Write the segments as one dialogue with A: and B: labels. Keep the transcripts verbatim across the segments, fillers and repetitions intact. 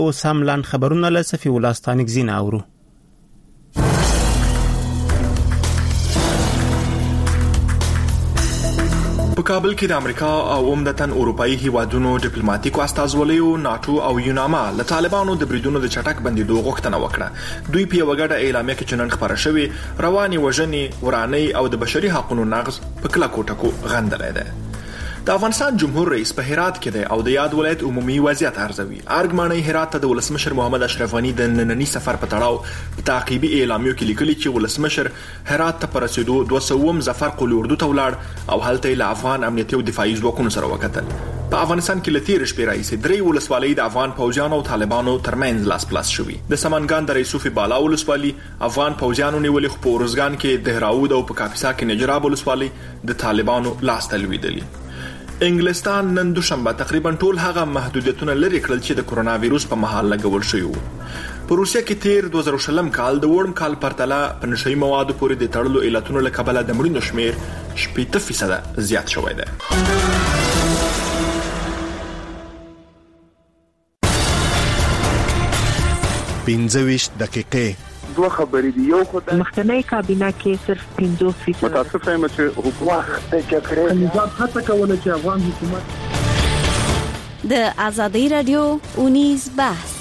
A: اوس هم لاند خبرونه له صفي ولاستانک زینا اورو.
B: په کابل کې د امریکا او عمدتاً اروپאי هیوادونو ډیپلوماټیکو استازولیو ناتو او یوناما له طالبانو د بریدونو د چټک بندیدو غوښتنه وکړه. دوی په وګړه اعلامیه کې چنن خبره شوې رواني وژنې وراني او د بشري حقوقو نقض په کلا کوټکو غندلې ده. د افغانستان جمهور رئیس په هرات کې دی او د یاد ولایت عمومي وضعیت ارزوي. ارګماني هرات ته د ولسمشر محمد اشرف غنی د نننی سفر په تړاو په تعقیبي اعلامیو کې لیکلي چې ولسمشر هرات ته پر رسیدو دوه سوم ظفر قلی اردو ته ولاړ او هلته له افغان امنیتي او دفاعي ځواکونو سره وکتل. په افغانستان کې لتیر شپې راځي درې ولسوالۍ د افغان پوځیانو او طالبانو ترمنځ لاس پلاس شوې. د سمنګان د رئیسوفي بالا ولسوالۍ افغان پوځیانو نیولې خو په ورزګان کې د هراود او په کاپیسا کې نجراب ولسوالۍ د طالبانو لاس تلویدلې. انګلستان نن دوشنبه تقریبا ټول هغه محدودیتونه لري کړل چې د کرونا وایروس په مهال لګول شوی وو. په روسیه کې تیر دوه زره شلم کال د وړم کال پرتله په نشئی موادو پورې د تړلو علتونو له کبله د مړینو شمیر شپږ فیصد زیات شوی دی.
C: پنځه ویشت دقیقې
D: دوه خبرې دی. یو خدای
E: مخکنی کابینه کې صرف پنځه فیصد
D: متاسف یم چې حکومت ته کړی نظام هڅه کوله چې افغان حکومت
F: د ازادي رادیو اونیز بحث.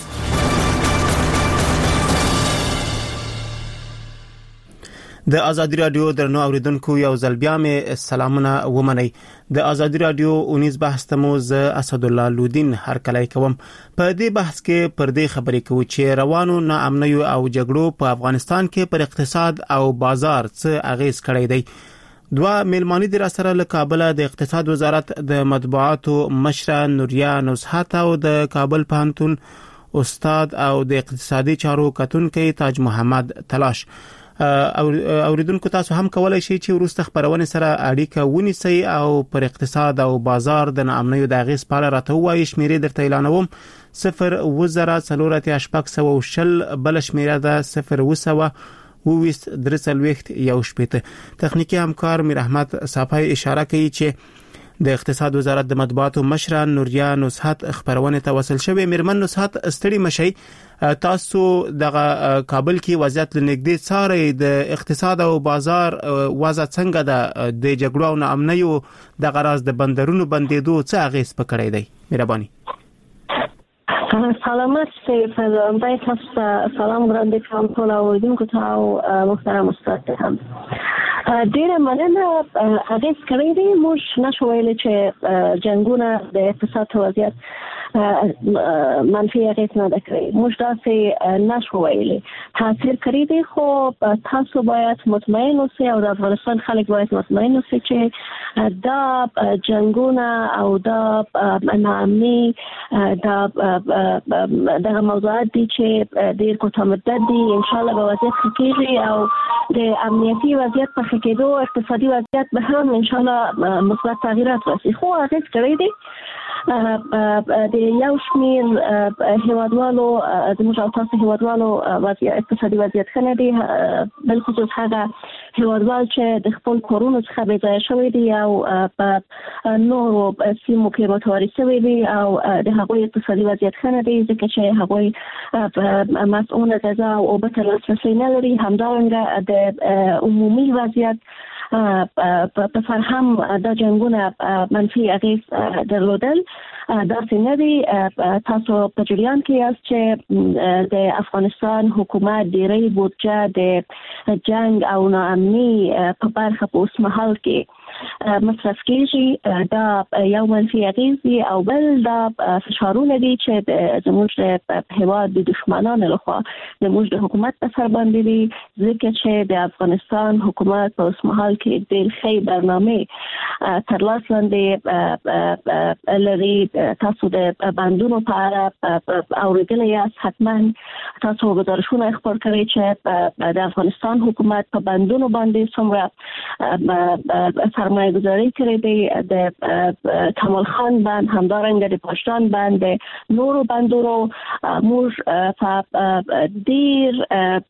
A: د ازادي رادیو درنو اوریدونکو یو ځل بیا مې سلامونه ومنئ. د ازادي رادیو اونیز بحث ته مو ز اسد الله لودین هر کله کوم. په دې بحث کې پر دې خبرې کوو چې روانو ناامنیو او جګړو په افغانستان کې پر اقتصاد او بازار څه اغیز کړی دی. دوا ملمانی در سره له کابل د اقتصاد وزارت د مطبوعاتو مشره نوریا نصحت او د کابل پوهنتون استاد او د اقتصادي چارو کتونکي تاج محمد تلاش. او اوریدونکو تاسو هم کولای شئ چې ورسته خبرونه سره اړیکه ونیسئ او پر اقتصاد او بازار د ناامنیو د اغیز په اړه راته وایي. شمیرې درته اعلانوم صفر وزره څلورته شپږ سوه او شل بل شمیره ده صفر وسوه وویست درسلويخت یو شپته. تخنیکی همکار میر احمد صافی اشاره کوي چې د اقتصاد وزارت د مطبوعاتو مشره نوریا نصحت خبرونه ته وصل شوی. میرمن نصحت استړي مشي تاسو د کابل کې وضعیت لنګدې څاري د اقتصاد او بازار وضع څنګه ده د جګړو او ناامنیو د غراض د بندرونو بندیدو څه اغیز پکړی دی؟ مهرباني.
G: سلامت سیفزان باید تاسو سلام وړاندې کوم ټول اوریدونکو ته او محترم استاد هم. ډیره مننه. اغیز کړی دی. موږ نشو ویلی چې جنگونه د اقتصاد وضعیت منفي اغیز نه کړی. موږ داسې نشو ویلی. تاثیر کړی دی خو تاسو باید مطمئن اوسئ او د افغانستان خلک باید مطمئن اوسئ چې دا جنگونه او دا ناامني دا دغه موضوعات دي چې ډیر کوتاه مدت دي. ان شاء الله به وضعیت ښه کیږي او د امنیتي وضعیت په ښه کېدو اقتصادي وضعیت به هم ان شاء الله مثبت تغییرات راسي. خو اغیز کړی دی. د یو شمیر هیوادوالو زموږ او تاسو هیوادوالو وضعیت اقتصادي وضعیت ښه نه دی، بالخصوص هغه هیوادوال چې د خپل کورونو څخه بې ځایه شوي دي او په نورو سیمو کې متواري شوي دي او د هغوی اقتصادي وضعیت ښه نه دی ځکه چې هغوی مسؤونه غذا او اوبه ته لاسرسی نه لري. همدارنګه د عمومي وضعیت په سر هم دا جنګونه منفي اغیز درلودل. داسې نه دی. تاسو په جریان کې یاست چې د افغانستان حکومت ډیری بودجه د جنگ او ناامني په برخه په اوس مهال کې مصرف کېږي. دا یو منفي اغیز دی او بل دا فشارونه دي چې زموږ د هیواد د دشمنانو لخوا زموږ د حکومت په سر باندې دي ځکه چې د افغانستان حکومت په اوس مهال کې ډېر ښې برنامې تر لاس لاندې لري. تاسو د بندونو په اړه اورېدلی یاست، حتما تاسو ګزارشونه خپور کړئ چې د افغانستان حکومت په بندونو باندې څومره سرمایه گذاری کردی د کمال خان بند همدارنګ د پاشتان بند نورو بندونو موږ په ډیر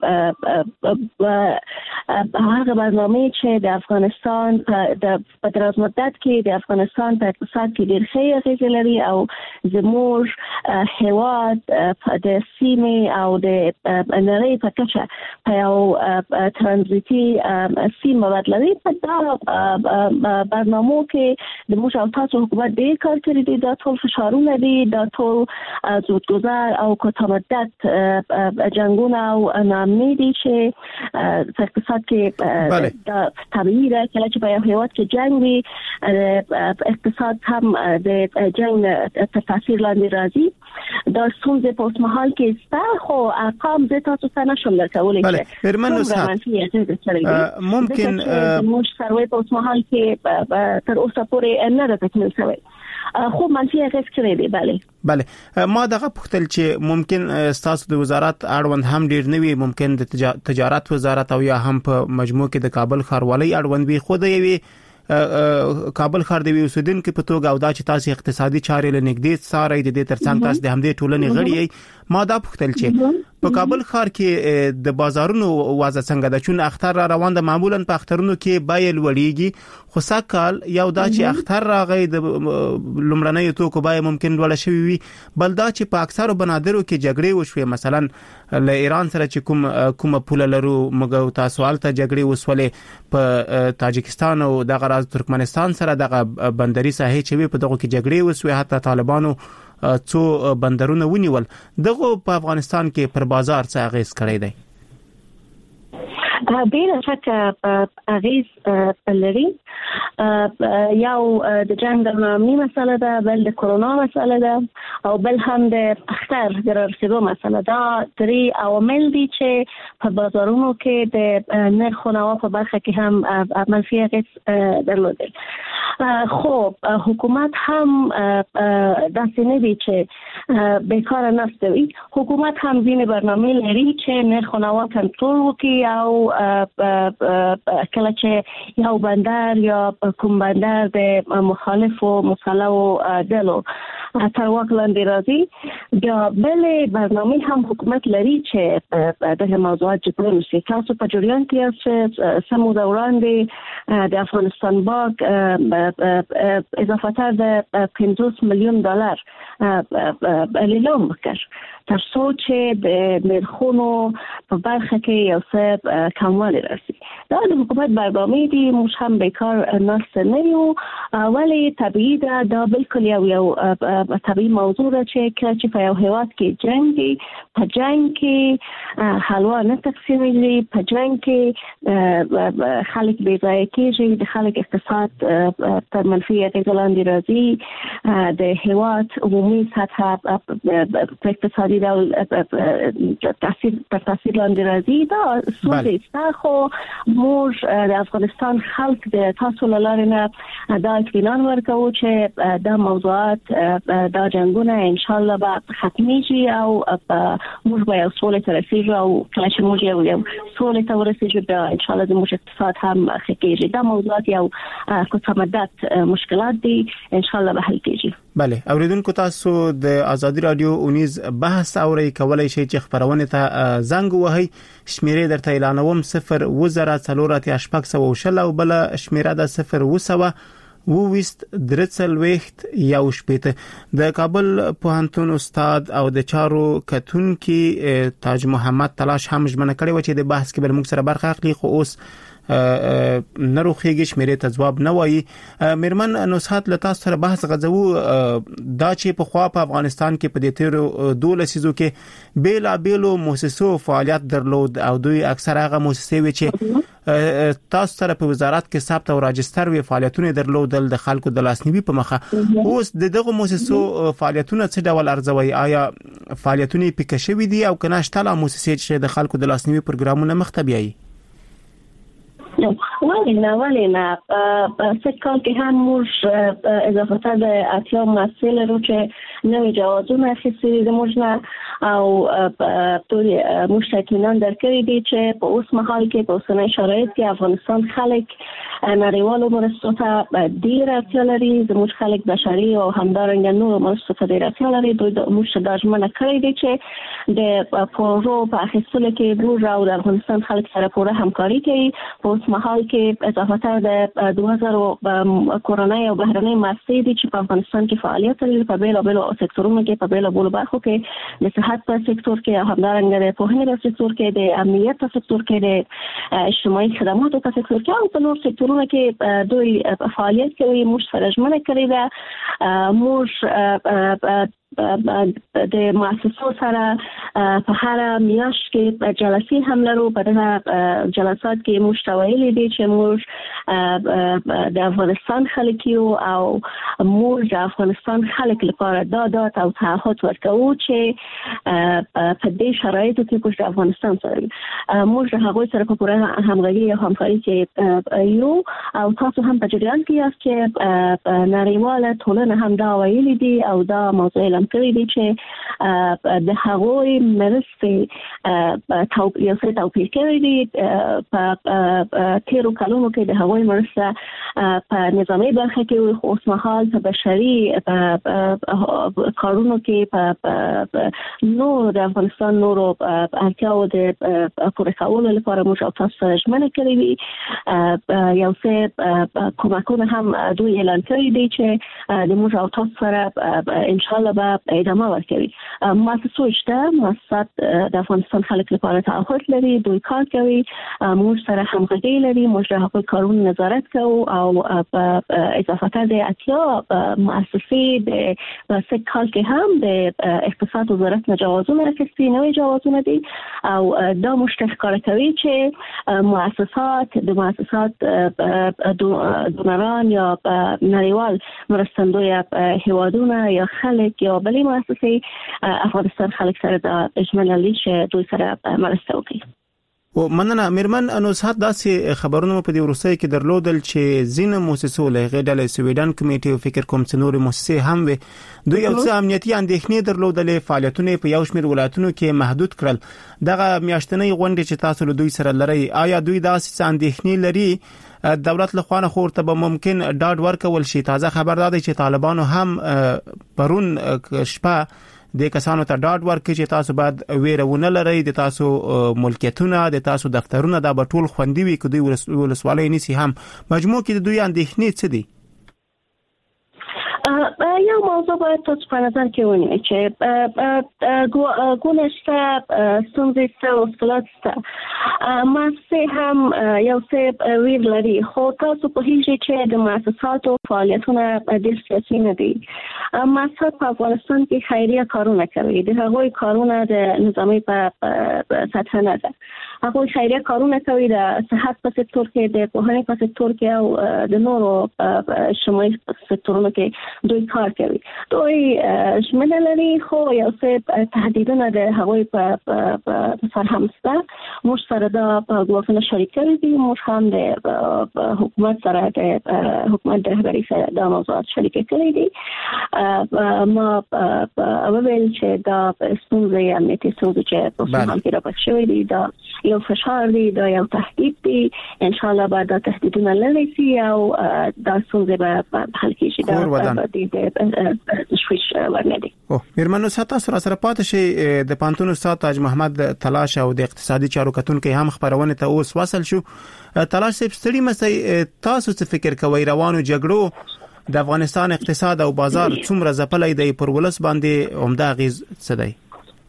G: هغه برنامه چې د افغانستان د دراز مدت کې د افغانستان په اقتصاد کې ډیر ښه اغیز لري او زموږ هیواد د سیمې او د نړۍ په کچه په یو ترانزیتي سیمه بدلوي په دا برنامه کې د موږ او تاسو حکومت ډیر کار کړی دی دا ټول فشارونه دي دا ټول زودگذر او کوتاه‌مدت جنگونه او ناامني دي چې په اقتصاد کې دا طبیعي ده چې په یو هیواد کې جنگ وي اقتصاد هم د جنگ تر تاثیر لاندې راځي دا ستونزې په اوس مهال کې ستا خو ارقام زه تاسو ته نشم درکولی
A: چې مرمن نصحت ممکن
G: موږ سروي په اوس مهال کې تر اوسه پورې نه ده تکمیل شوی خو منفي اغیز کړی دی. بله
A: بله ما دغه پوښتل چې ممکن تاسو د وزارت اړوند هم ډیر نوی ممکن د تجارت وزارت او یا هم په مجموع کې د کابل ښاروالۍ اړوند وي خو د یوي کابل ښار د اوسیدونکو په توګه او دا چې تاسو اقتصادي چارې لنګدې ساري د دې ترڅنګ تاسو د همدې ټولنې غړي ما دا پوښتل چې په کابل ښار کې د بازارونو وضع څنګه ده چون اختر را روان ده معمولا په اخترونو کې بایل وړيږي خو سکهال یو دا چې اختر راغی د لمړنۍ توکو بای ممکن ولا شوی وي بل دا چې په اکثرو بنادرو کې جګړې وشوي مثلا له ایران سره چې کوم کومه پوله لرو موږ تاسو الته جګړې وسولې په تاجکستان او دغه راز ترکمنستان سره دغه بندري ساحې چې وي په دغه کې جګړې وسوي حتی طالبانو څو بندرونه ونیول دغه په افغانستان کې پر بازار څه اغیز کړی دی؟
G: بلا شک اغیز لري یو د جنگ درنامي مسله ده بل د کرونا مسله ده او بل هم د اختر د رسیدو مسله ده درې عوامل دي چې په بازارونو کې د نرخ و نوا په برخه کې هم منفي اغیز درلودل. خو حکومت هم داسې نه دی چې بیکار نشته وي حکومت هم ځینې برنامه لري چې نرخ و نوا کنټرول وکړي او کله چې یو بندر یا کوم بندر د مخالف او مسلح ډلو تر واک لاندې راځي بیا بل برنامه هم حکومت لري چې دغه موضوعات جبران شي. تاسو په جریان کې چې سمو دوران دی د افغانستان بانک اضافه تر د پنځوس میلیون ډالر اعلان وکړ تر څو چې د نرخونو په برخه کې یو څه کموالی راسي. دا د حکومت برنامه دی موږ هم بیکار نشته نه یو ولی طبیعي ده دا بالکل یو یو طبیعي موضوع ده چې کله چې په یو هیواد کې جنگ دی په جنگ کې حلوا نه تقسیمیږي په جنگ کې خلک بې ځایه کېږي د خلک اقتصاد تر منفي اغیزو لاندې راځي د هیواد عمومي سطح په اقتصادي ډول تاثیر تر تاثیر لاندې راځي. دا ستونزې ستا خو موږ د افغانستان خلک د تاسو له لارې نه دا اطمینان ورکوو چې دا موضوعات دا جنګونه انشاءالله به ختمیږي او موږ به یو سولې ته رسیږو او کله چې موږ یو یو سولې ته ورسیږو بیا انشاءالله زموږ اقتصاد هم ښه کېږي. دا موضوعات یو کوتاه‌مدت مشکلات دي انشاءالله به حل کېږي.
A: بله اوریدونکو تاسو د آزادي رادیو اونیز بحث اوري کولای شئ چې خبرونه ته زنګ وهي شمیرې درته اعلانوم صفر وزره څلورات اشپاک سو شل او بل شمیره د صفر وسوه وويست درڅل وخت یو شپته د کابل پوهنتون استاد او د چارو کتونکي تاج محمد تلاش هم ژمنه کړې و چې د بحث کې بل موږ سره برخه اخلي خو اوس نروخیږي شمیرې ته جواب نه وایي. مرمن نصحت لتا سره بحث غزو دا چې په خوا په افغانستان کې په دې تیر دوله سيزو کې بیلا بیلو مؤسسو فعالیت درلود او دوی اکثر هغه مؤسسې وي چې تاسو سره په وزارت کې ثبت او راجستر وی فعالیتونه درلودل د خلکو د لاسنیوي په مخه اوس دغه مؤسسو فعالیتونه څه ډول ارزوي آیا فعالیتونه پکې شوي دي او کنه شتله مؤسسې چې د خلکو د لاسنیوي پروګرامونه مختبيي
G: ولی نه ولی نه سکال که هم موش اضافه تر اتیا مسئله رو که نوې جوازونه اخیستي د موږ نه او ټول موږ ته اطمینان درکړی دی چې په اوس مهال کې په اوسنۍ شرایط کې افغانستان خلک نړیوالو مرستو ته ډیر اړتیا لري. زموږ خلک بشري او همدارنګه نور مرستو ته ډیر اړتیا لري. دوی د موږ ته دا ژمنه کړې ده چې د پروژو په اخیستلو کې موږ او د افغانستان خلک سره پوره همکاري کوي. په اوس مهال کې اضافه د دوه زره کورنۍ او بهرنۍ مرستې دي چې په افغانستان کې فعالیت لري په بیلابیلو سکتورونو کې په بیلابیلو برخو کې د صحت په سکتور کې او همدارنګه د پوهنې په سکتور کې د امنیت په سکتور کې د اجتماعي خدماتو په سکتور کې او په نور سکتورونو کې دوی فعالیت کوي. موږ سره ژمنه کړې ده موږ د مؤسسو سره په هر میاشت کې جلسې هم لرو. په دغه جلسات کې موږ تویلې دي چې موږ د افغانستان خلک یو او موږ د افغانستان خلک لپاره دا دات او تعهد ورکوو چې په دې شرایطو کې موږ د افغانستان سره موږ د هغوی سره په پوره همغږي او همکاري کې یو او تاسو هم په جریان کې یاست چې نړیواله ټولنه هم دا ویلي دي او دا موضوع کړی دی چې د هغوی مرستې یو څه توپیر کړی دی. په تیرو کلونو کې د هغوی مرسته په نظامي برخه کې خو اوس مهال په بشري کارونو کې په نور د افغانستان نورو اړتیاو د پوره کولو لپاره موږ او تاسو سره ژمنه کړې وي. یو څه کومکونه هم دوی اعلان کړی دی چې د موږ او تاسو سره ان شاء الله به ادامه ورکوي. مؤسسو شته مؤسسات د افغانستان خلک لپاره تعهد لري. دوی کار کوي موږ سره همغږي لري. موږ د هغوی کارونو نظارت کوو او په اضافه د اتیا مؤسسې د سه کال کې هم د اقتصاد وزارت نه جوازونه اخیستي نوې جوازونه دي او دا موږ ته ښکاره کوي چې مؤسسات د مؤسسات دونران یا نړیوال مرستندوی هیوادونه یا خلک یا بلې مؤسسې افغانستان خلک سره د ژمنه لري چې دوی سره مرسته وکړي.
A: او مننه میرمن انوسات داسې خبرونه په دې وروستۍ کې درلودل چې ځینې مؤسسو لغې ډلې سویډن کمیټې او فکر کوم چې نور مؤسسې هم وي دوی یو څه امنیتي اندېښنې درلودلې فعالیتونه په یو شمېر ولایتونو کې محدود کړل. دغه میاشتنۍ غونډې چې تاسو له دوی سره لرئ آیا دوی داسې اندېښنې لري دولت له خوانه خورته به ممکن ډاډ ورکول شي؟ تازه خبر دا دی چې طالبانو هم پرون شپه د کسانو ته ډاډ ورکړي چې تاسو باید ویرونه لرئ د تاسو ملکیتونه د تاسو دفترونه دا به ټول خوندي وي که دوی ولسوالۍ نیسي هم. مجموع کې د دوی اندېښنې څه دي؟
G: یو موضوع باید تاسو په نظر کې ونیئ چې ګونه شته ستونزې شته او مشکلات شته. مؤسسې هم یو څه ویر لري خو تاسو پوهیږئ چې د مؤسساتو فعالیتونه ډېر سیاسي نه دي. مؤسسات په افغانستان کې خیریه کارونه کوي. د هغوی کارونه د نظامي په سطح نه ده. هغوی خیریه کارونه کوي د صحت په سکتور کې د پوهنې په سکتور کې او د نورو اجتماعي سکتورونو کې دوی کار کوي. دوی ژمنه لري خو یو څه تهدیدونه د هغوی په سر هم شته. موږ سره دا په ګواښونه شریک کړي دي. موږ هم د حکومت سره د حکومت د رهبرۍ سره دا موضوعات شریک کړي دي. ما وویل چې دا ستونزې امنیتي ستونزې چې په اوسمهال کې راپات شوي دي دا یو فشار دی دا یو تهدید دی. ان شاء الله بعد دا تهدیدونه لري سي او دا ستونزې به حل کیږي. دا د شويش ورندي.
A: او میرمنو ساته سره سره پاتې شي د پانتون استاد تاج محمد تلاش او د اقتصادي چارو کتونکو هم خبرونه ته اوس وصل شو. تلاش صاحب ستړي مسي تاسو څه فکر کوئ روانو جګړو د افغانستان اقتصاد او بازار څومره ځپلې دی پر ولس باندې عمده غیز څه دی؟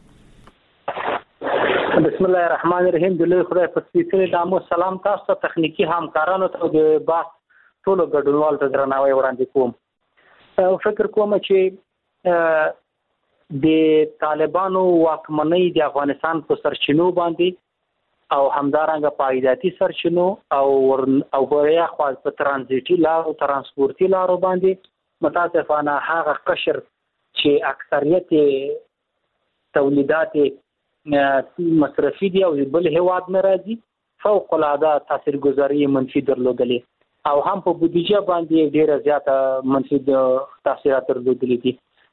H: بسم الله الرحمن الرحیم. د لوی خدای په سپیڅلي نامه سلام تاسو ته تخنیکی همکارانو ته د باس ټولو ګډونوالو ته درناوی وړاندې کوم. او فکر کوم چې د طالبانو واکمنۍ د افغانستان په سرچینو باندې او همدارنګه پایداتي سرچینو او او غوړیا خو په ترانزیتي لارو ترانسپورتي لارو باندې متاسفانه هغه قشر چې اکثریت تولیدات مصرفي دي او بل هواد ناراضي فوق العاده تاثیرګذاري منفي درلودلې او هم په بودیجه باندې ډیره زیاته منفي تاثیرات درلودلې دي.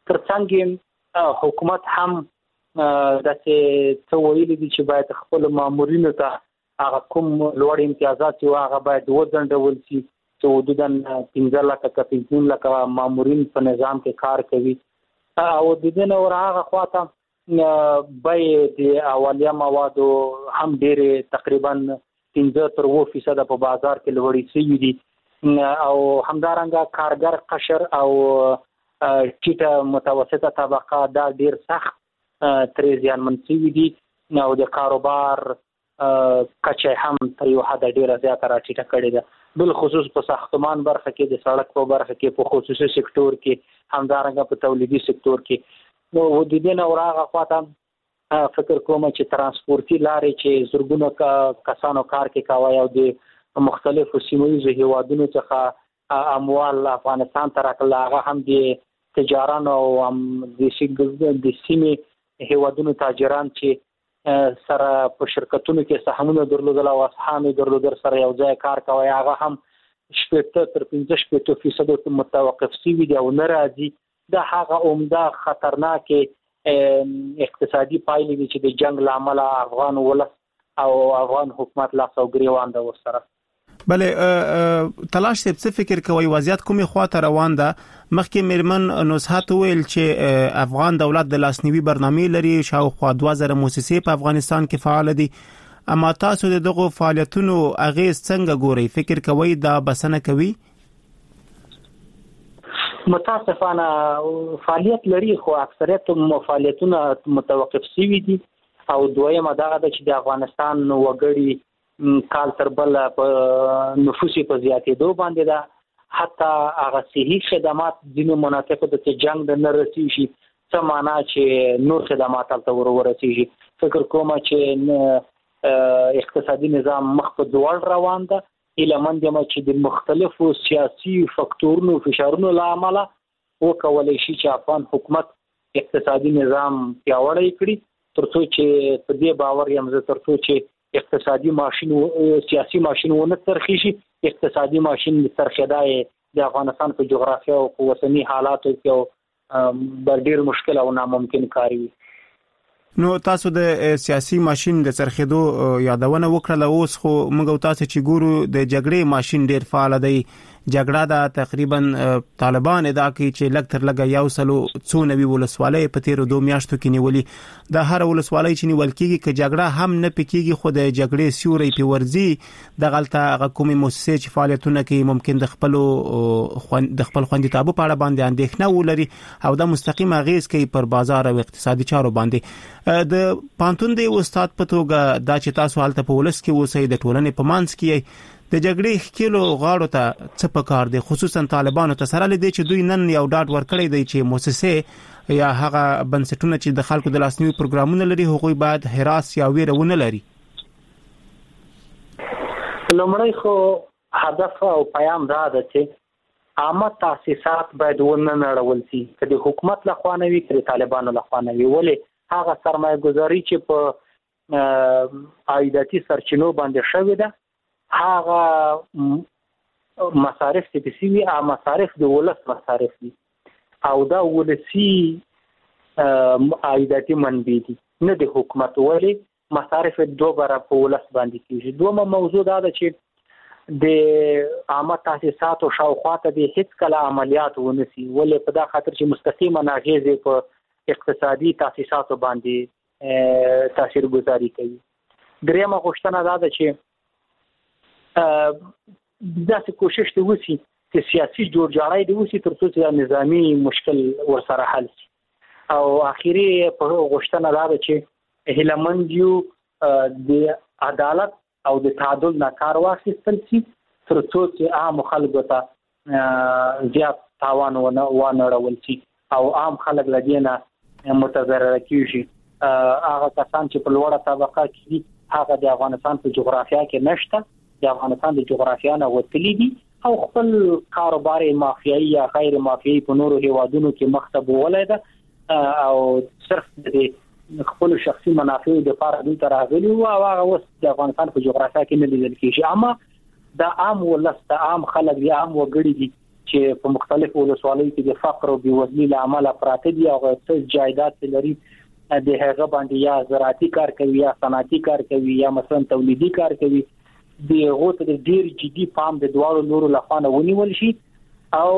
H: ترڅنګ حکومت هم د څه ویلي دي چې باید خپل مامورینو ته هغه کوم لوړ امتیازات یو هغه باید وځنډول شي چې حدوداً پنځه لکه که پنځه لکه مامورین په نظام کې کار کوي او د دې نه ور هغه خواته بیې د اولیه موادو هم ډېرې تقریبا پنځه تر اووه فیصده په بازار کې لوړې شوي دي او همدارنګه کارګر قشر او ټیټه متوسطه طبقه دا ډېر سخت ترې زیانمن شوي دي او د کاروبار کچه هم تر یو حده ډېره زیاته راټیټه کړې ده بالخصوص په ساختمان برخه کې د سړک په برخه کې په خصوصي سکتور کې همدارنګه په تولیدي سکتور کې نو د دې نه ورغه خواته فکر کوم چې ترانسپورتي لارې چې زرګونه کسانو کار کې کاوه او د مختلفو سیمویزو هیوادونو څخه اموال افغانستان ته راکړل هغه هم د تجارانو او هم د سیمې هیوادونو تاجران چې سره په شرکتونو کې سهمونه درلودل او اسهام درلودل سره یو ځای کار کوي هغه هم شپږ تر پنځه شپږ فیصد متوقف شوي دي او ناراضي دا هغه عمده خطرناک اقتصادي پایلې دي چې د جنگ لامل افغان ولس او افغان حکومت لا سوګریوان د ورسره
A: بله تلاش څه فکر کوي وضعیت کومه خواته روان ده مخکې میرمن نصحت ویل چې افغان دولت د لاسنیوي برنامه لري شاوخوا دوه زره مؤسسې په افغانستان کې فعال دي اما تاسو دغه فعالیتونو اغیز څنګه ګوري فکر کوي دا بسنه کوي
H: متاسفانه فعالیت لري خو اکثریت فعالیتونه متوقف شوي دي او دویمه دا ده چې د افغانستان وګړي کال تر بل په نفوسي په زیاتېدو باندې ده حتی هغه صحي خدمات ځینو مناطقو د جنگ د نه رسیږي څه معنا چې نور خدمات هلته ورورسیږي فکر کوم چې اقتصادي نظام مخ په دوړ روان ده ایلمن دمه چې د مختلفو سیاسي فاکتورونو فشارونو لامل وکولای شي چې افغان حکومت اقتصادي نظام پیاوړی کړي ترڅو چې په دې باور یم زه ترڅو چې اقتصادي ماشين سیاسي ماشين ونه ترخی شي اقتصادي ماشين ترخیدای د افغانستان په جغرافیه او قوتنی حالاتو کې ډېر مشکل او ناممکن کار وي
A: نو تاسو د سیاسي ماشين د ترخیدو یادونه وکړه اوس خو موږ تاسو چې ګورو د جګړې ماشين ډېر فعال دی جګړه دا تقریبا طالبان ادا کوي چې لګ تر لګ یو سلو څو نوي ولسوالۍ په تیر دوه میاشتو کې نیولې د هر ولسوالۍ چې نیول کېږي چې جګړه هم نه پکېږي خو د جګړې سیوري په ورزي د غلطه قومي مؤسسې چې فعالیتونه کوي ممکن د خپل د خپل خوندیتابو په اړه باندې اندېښنه ولري او د مستقیم اغیز کوي پر بازار او اقتصادي چارو باندې د پانتون دی استاد په توګه دا چې تاسو حالت په ولس کې اوسئ د ټولنې په مانس کې د جګړې خکلو غاړو ته څه پکار دي خصوصا طالبانو ته سره لدی چې دوی نن یو ډاټ ورکړی دی چې مؤسسه یا هغه بنسټونه چې د خلکو د لاسنیوي پروګرامونه لري هغوی باید هراس یا ویرونه لري
H: لومړی خو هدف او پیام دا ده چې عامه تاسیسات باید ونه نړول شي چې د حکومت لخوا نه وي چې طالبانو لخوا نه وي ولې هغه سرمایه گذاري چې په عایداتي سرچینو باندې شوې ده هغه مصارف چې سوي ا مصارف د ولس مصارف دي او دا ولسی عایداتي منبع دي نه د حکومت ولې مصارف دوه برابر په ولس باندې کیږي دوه موضوع دا ده چې د عامه تاسیساتو شاوخواته د هیڅ کله عملیات ونسي ولې په دا خاطر چې مستقیمه ناغیزه په اقتصادي تاسیساتو باندې تاثیر گذاري کوي درېمه غوښتنه دا ده چې داسې کوشش دی وسی چې سیاسي جوړجاړی دی وسی ترڅو چې نظامی مشکل ورسره حل شي او اخیری په غوښتنه دا ده چې هیلمند یو د عدالت او د تعادل نه کار واخیستل شي ترڅو چې عام خلکو ته زیات تاوان ونه ونړول شي او عام خلک لدینه متضرر کیږي هغه کسان چې په لوړه طبقه کې هغه د افغانستان په جغرافیه کې نشته د افغانستان د جغرافیه نه وتلی دي او خپل کاروبار مافیایي یا غیر مافیایي په نورو هیوادونو کې مخته بولای ده او صرف د خپل شخصي منافع د لپاره دوی تر راغلي او هغه اوس د افغانستان په جغرافیه کې نه لیدل کېږي اما د عام ولس د عام خلک د عام وګړي دي چې په مختلفو ولسوالیو کې د فقر او بېوزلۍ له امله پراته دي او څه جایداد لري د هغه باندې یا زراعتي کار کوي یا صنعتي کار کوي یا مثلا تولیدي کار کوي د هغو ته ډیر جدي پام د دوالو لورو لخوا نه ونیول شي او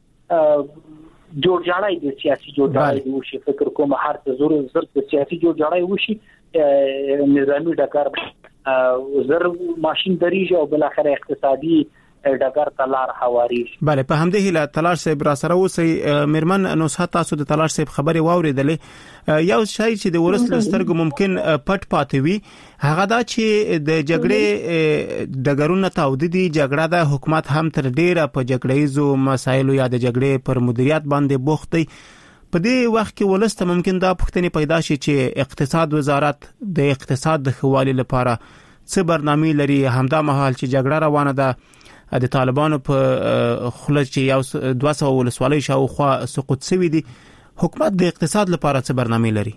H: جوړجاړی د سیاسي جوړجاړی وشي. فکر کوم هر څه ضرورت زر د سیاسي جوړجاړی وشي نظامی ډګر زر ماشين دریږي او بل اخر اقتصادي ډګر تلار حواري.
A: بله په همدې هله تلار صاحب را سره اوسئ. میرمن نصحت تاسو د تلار صاحب خبري واوریدلې. یو شای چې د ورس لسترګو ممکن پټ پاتې وي هغه دا چې د جګړې ډګرونه تاوددي جګړه د حکومت هم تر ډیره په جګړهیزو مسایلو یا د جګړې پر مدیریت باندې بوخت دی. په دې وخت کې ولسته ممکن دا پوښتنه پیدا شي چې اقتصاد وزارت د اقتصاد د خوالي لپاره څه برنامه لري. همدا مهال چې جګړه روانه ده د طالبانو په خلک چې یو دوه سوه ولسوالۍ شاوخوا سقوط شوي دي حکومت د اقتصاد لپاره څه برنامه لري؟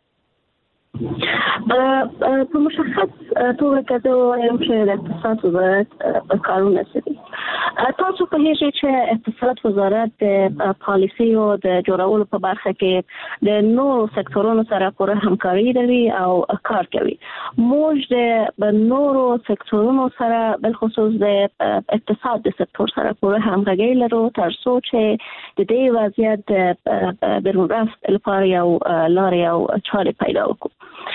G: په مشخص توګه کده وایم چې د اقتصاد وزارت کارونه کوي. تاسو په هیڅ چې اقتصاد وزارت د پالیسي او د جوړولو په برخه کې د نورو سکتورونو سره پوره همکاري لري او کار کوي. موږ د نورو سکتورونو سره بل خصوص د اقتصاد د سکتور سره پوره همغږي لرو تر څو چې د دې وضعیت د بیرون رفت لپاره یو لارې او چارې پیدا وکړو.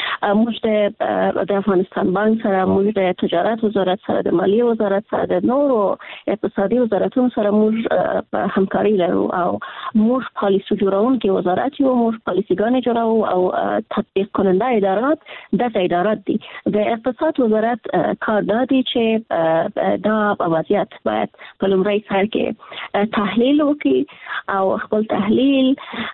G: موږ د افغانستان بانک سره، موږ د تجارت وزارت سره، د مالیې وزارت سره، د نورو اقتصادي وزارتونو سره موږ همکاري لرو او موږ پالیسي جوړونکي وزارت یو، موږ پالیسيګانې جوړو او تطبیق کننده ادارات دغه ادارات دي. د اقتصاد وزارت کار دادی چې دا وضعیت باید په لومړي سر کې تحلیل وکړي او خپل تحلیل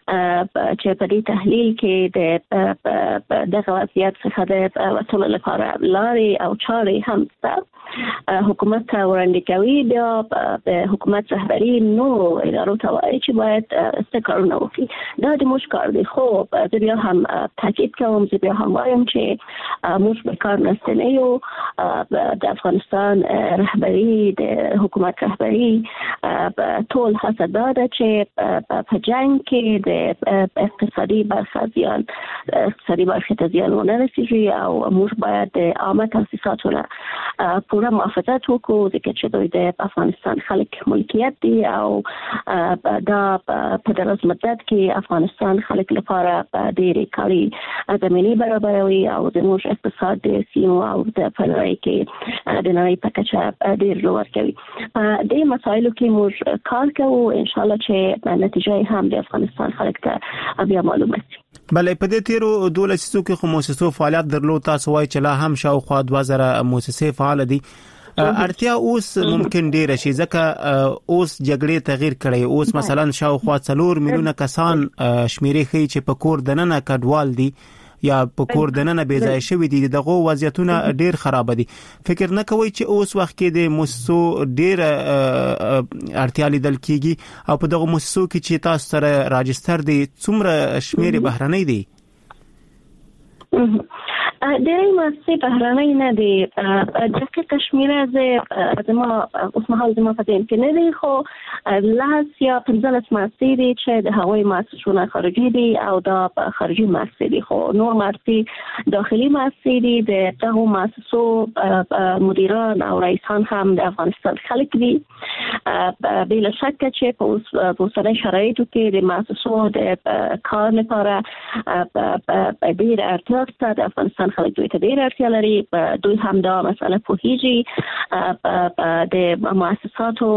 G: چې په دې تحلیل کې د دغه وضعیت څخه د وصول لپاره لارې او چارې هم شته. حکومت ته وړاندې کوي، بیا د حکومت رهبري نورو ادارو ته وایي چې باید څه کارونه وکړي. دا د موږ کار دی. خو زه بیا هم تاکید کوم، زه بیا هم وایم چې موږ به کار نسته نه یو. د افغانستان رهبري، د حکومت رهبري ټول هڅه دا ده چې په جنگ کې د اقتصادي برخه زیان اقتصادي برخه ته زیان ونه رسیږي او موږ باید د عامه تاسیساتو نه پوره محافظت وکړو، ځکه چې دوی د افغانستان خلک ملکیت دي او دا په دراز مدت کې افغانستان خلک لپاره ډېرې کاري زمینې برابروي او د موږ اقتصاد د سیمو او د فلرۍ کې د نړۍ په کچه ډېر لوړ کوي. په دې مسایلو کې موږ کار کوو، ان شاء الله چې نتیجه هم د افغانستان خلک ته بیا معلومه شي.
A: بله په دې تیرو دوه لسیزو کې خو مؤسسو فعالیت درلود. تاسو وایي چې لا هم شاوخوا دوه زره مؤسسې فعال دي. اړتیا اوس ممکن ډیره شي ځکه اوس جګړې تغییر کړي. اوس مثلا شاوخوا څلور میلیونه کسان شمیرې ښیي چې په کور دننه کډوال دي یا په کور دننه بې ځای شوي دي. دغه وضعیتونه ډیر خراب دي. فکر نه کوئ چې اوس وخت کې د مؤسسو ډیر اړتیا لیدل کیږي او په دغه مؤسسو کې چې تاسو سره راجستر دي څومره شمیر بهرنۍ دي؟
G: ډېرې مؤسسې بهرنۍ نه دي. دقیقه شمیره زه زما اوس مهال زما په ذهن کې نه دي، خو لس یا پنځلس مؤسسې دي چې د هغوی مؤسسونه خارجي دي او دا خارجي مؤسسې دي. خو نور مؤسسې داخلي مؤسسې دي. د دغو مؤسسو مدیران او رئیسان هم د افغانستان خلک دي. بلا شک چې په اوسنۍ شرایطو کې د مؤسسو د کار لپاره ډېر اړتیا شته. د افغانستان خلک دوی ته ډېر اړتیا لري. دوی هم دا مسله پوهیږي. د مؤسساتو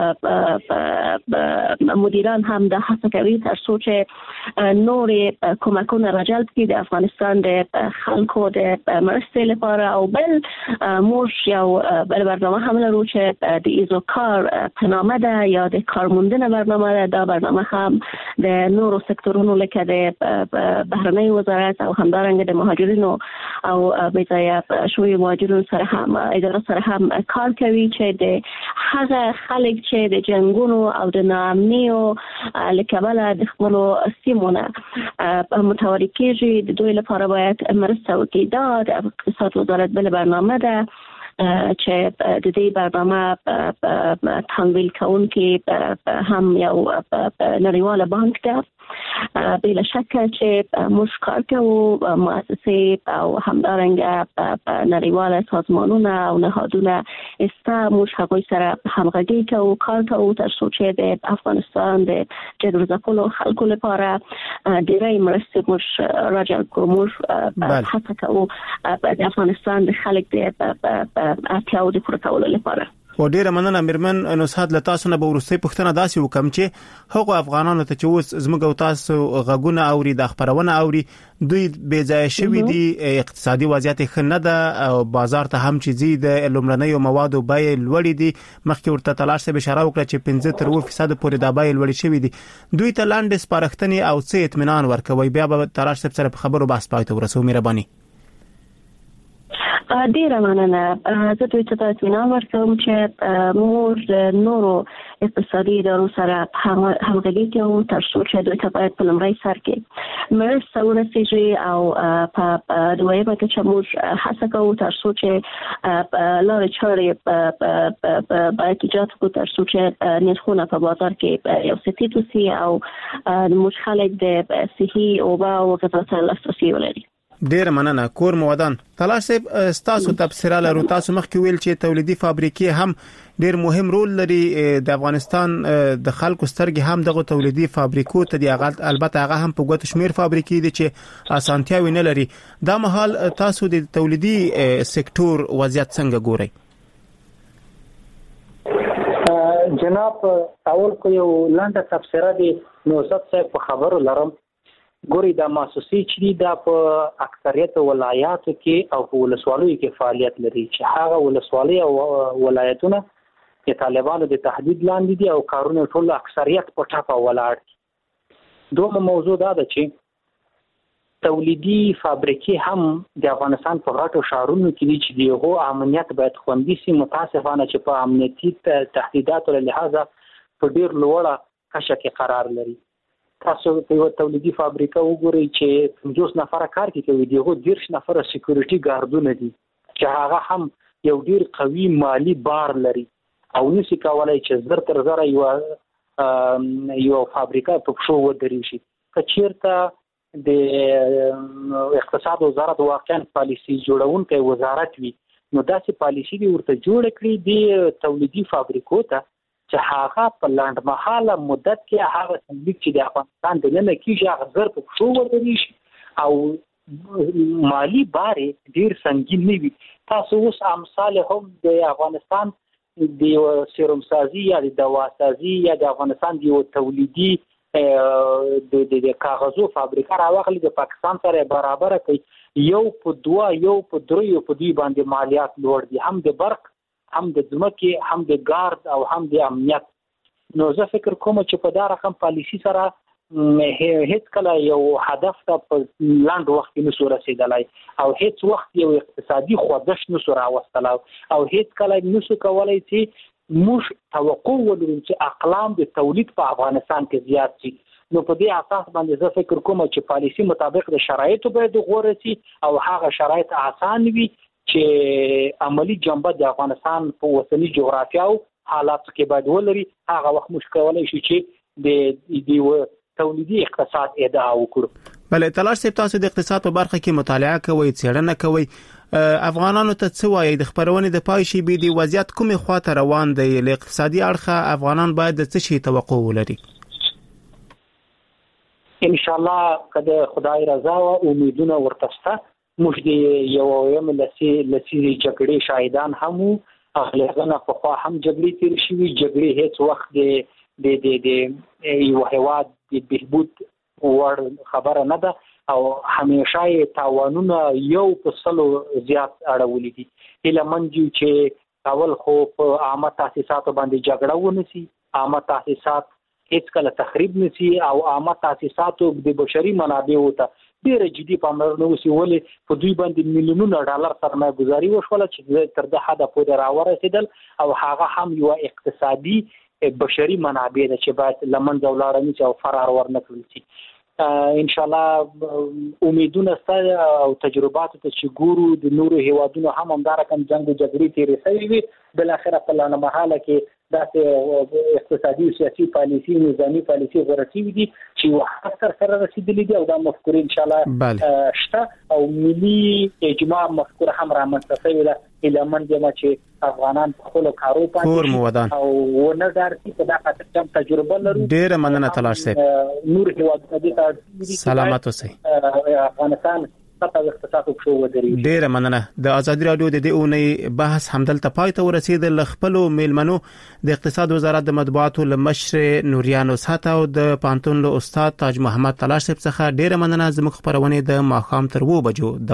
G: مدیران هم دا هڅه کوي تر څو چې نورې کمکونه راجلب کړي د افغانستان د خلکو د مرستې لپاره. او بل موږ یو بل برنامه هم لرو چې د ایزو کار په نامه ده یا د کارموندنه برنامه ده. دا برنامه هم د نورو سکتورونو لکه د بهرنۍ وزارت او همدارنګه د مهاجرینو او بځای شوی مهاجرینو سره هم اداره سره هم کار کوي چې د هغه خلک چې د جنگونو او د ناامنیو لکبله د خپلو سیمونه متواري کېږي، د دوی لپاره باید مرسته وکړي. دا د اقتصاد وزارت بل برنامه ده. چې د دې برنامه تمویل کوونکي هم یو نړیواله بانک ده بلا شک چې موږ کار کوو مؤسسې او همدارنګه نړیواله سازمانونه او نهادونه استا موږ هغوی سره همغږي کوو کار کوو تر څو چې د افغانستان د جګړو ځپلو خلکو لپاره ډېرې مرستې موږ راجع کوو. موږ هڅه کوو د افغانستان د خلک د اړتیاوو د پوره کولو لپاره.
A: و ډیره مننه میرمن نصحت له تاسو نه به ورسته پښتنه داسې وکم چې هغه افغانانو ته چې اوس زموږ او تاسو غږونه اوري د خبرونه اوري دوی بے ځای شوی دي اقتصادي وضعیت ښه نه ده او بازار ته هم چې زی د لومړنیو موادو بیې لوړې دي مخکې ورته تلاش ته اشاره وکړه چې پنځه تر اووه فیصد پورې د بیې لوړې شوی دي دوی ته لاندې سپارښتنې او څه اطمینان ورکوي بیا به تلاش سره خبرو بحث پای ته ورسو. مهرباني.
G: ډیره مننه. زه دوی ته اطمینان ورکوم چې موږ نورو اقتصادي ادارو سره همغږي کوو تر څو چې دوی ته باید په لومړي سر کې مرسته ورسیږي او په دویمه کې چې موږ هڅه کوو تر څو چې لارې چارې باید ایجاد کړو تر څو چې نرخونه په بازار کې یو څه ټیټ وي او موږ خلک د صحي اوبه او غذا ته لاسرسي ولري.
A: ډیر مننه. کور مودان تلاش صاحب تاسو تبصره لرو تاسو مخکې ویل چې تولیدي فابریکې هم ډیر مهم رول لري د افغانستان د خلکو سترګې هم دغه تولیدي فابریکو ته دی البته هغه هم په ګوت شمیر فابریکې دي چې اسانتیاوي نه لري دا مهال تاسو د تولیدي سکتور وضعیت څنګه ګورئ؟
H: جناب اول کو یو لاندې تبصره دی نو زه په خبرو لرم ګوري د مؤسسې چې د په اکثریت ولایاتو کې او په ولسوالیو کې فعالیت لري چې هغه ولسوالۍ او ولایتونه د طالبانو د تهدید لاندې دي او کارونه ټول اکثریت په ټاپه ولاړ دي. دومره موضوع دا ده چې تولیدي فابریکې هم د افغانستان په غټو ښارونو کې دي چې دغه امنیت باید خوندي شي. متاسفانه چې په امنیتي تهدیداتو له لحاظه په ډیر لوړه کچه کې قرار لري. تاسو په یو تولیدي فابریکه وګورئ چې پنځوس نفر کار کوي دغه دیرش نفر سکیورټي ګاردونه دي چې هغه هم یو ډیر قوي مالی بار لري او نشي کولای چې زر تر زر یو یو فابریکه په پښو ودرې شي. کچیرته د اقتصاد وزارت واقعا پالیسي جوړونکي وزارت وي نو داسې پالیسي دی ورته جوړ کړی دی تولیدي فابریکو ته چې هغه په لاند مهاله مدت کې هغه تولید چې د افغانستان د نن کې هغه زر په شو ورته شي او مالی بار ډیر سنگین نه وي. تاسو اوس امثال هم د افغانستان د سیروم سازي یا د دوا سازي یا د افغانستان د تولیدي د د کاغذو فابریکه راوغلي د پاکستان سره برابر کوي یو په دوا یو په درې یو په دوی باندې مالیات لوړ دي هم د برق هم د ځمکې هم د ګارد او هم د امنیت. نو زه فکر کوم چې په دا رقم پالیسی سره هیڅ کله یو هدف ته په لاند وخت کې نشو رسیدلای او هیڅ وخت یو اقتصادي خوځښت نشو راوستلای او هیڅ کله نشو کولای چې موږ توقع ولرو چې اقلام د تولید په افغانستان کې زیات شي. نو په دې اساس باندې زه فکر کوم چې پالیسی مطابق د شرایطو باید غوړه شي او هغه شرایط آسان وي چې عملی جنبه د افغانستان په وطني جغرافیه او حالات کې باید ولري. هغه وخت موږ کولای شو چې د د تولیدي اقتصاد ادعا وکړو.
A: بله تلاش صاحب تاسو د اقتصاد په برخه کې مطالعه کوئ څېړنه کوئ افغانانو ته څه وایي د خبرونې د پای شي به د وضعیت کومې خواته روان دی له اقتصادي اړخه افغانان باید د څه شي توقع ولري؟
H: ان شاء الله کله خدای رضا او امیدونه ورتسته موږ د یو یم لسی لسی جګړې شاهدان هم او لغنه په خوا هم جګړې تیر شوي جګړې هیڅ وخت د د د یو هیواد د بهبود ور خبره نه ده او همیشه تاوانونه یو په سلو زیات اړولې دي. هله منځو چې اول خو په عامه تاسیساتو باندې جګړه ونسی عامه تاسیسات هیڅ کله تخریب نسی او عامه تاسیساتو د بشري منابعو ته ډېر جدي پاملرنه وسی ولې په دوی باندې میلیونونه ډالر سرمایه گذاري وشوله چې تر د حد پورې راورسېدل او هغه هم یو اقتصادي بشري منابع ده چې باید لمن ځولاړنی او فرار ورنکړل شي. ان شاء الله امیدونه ستاسو او تجربات ته چې ګورو د نورو هیوادونو هم همدار کوم جنگ او جګړې تیرې شوی وي بل اخر په لانه محاله کې د اقتصادي او سیاسي پالیسي نظامی پالیسي غوړتي دي چې وخت سره سره رسیدلې دي او دا مفکورې ان شاء الله شته او ملي اجماع مفکوره هم رامنځته شوې ده الهمن جما چې افغانان په خپل کارو
A: باندې
H: او ونه دارتي په دغه تجربه تجربه لري
A: ډېر مننه تلاش سي
H: نور هیوادونه دي
A: سلامات اوسئ
H: افغانستان
A: ډیره مننه د ازادي رادیو د دې اونۍ بحث همدلته پای ته ورسید لخپلو میلمنو د اقتصاد وزارت د مطبوعاتو لمشر نوریانو ساته او د پانتون له استاد تاج محمد تلاش صاحب څخه ډیره مننه زموږ خبرونه د ماخام تر وو بجو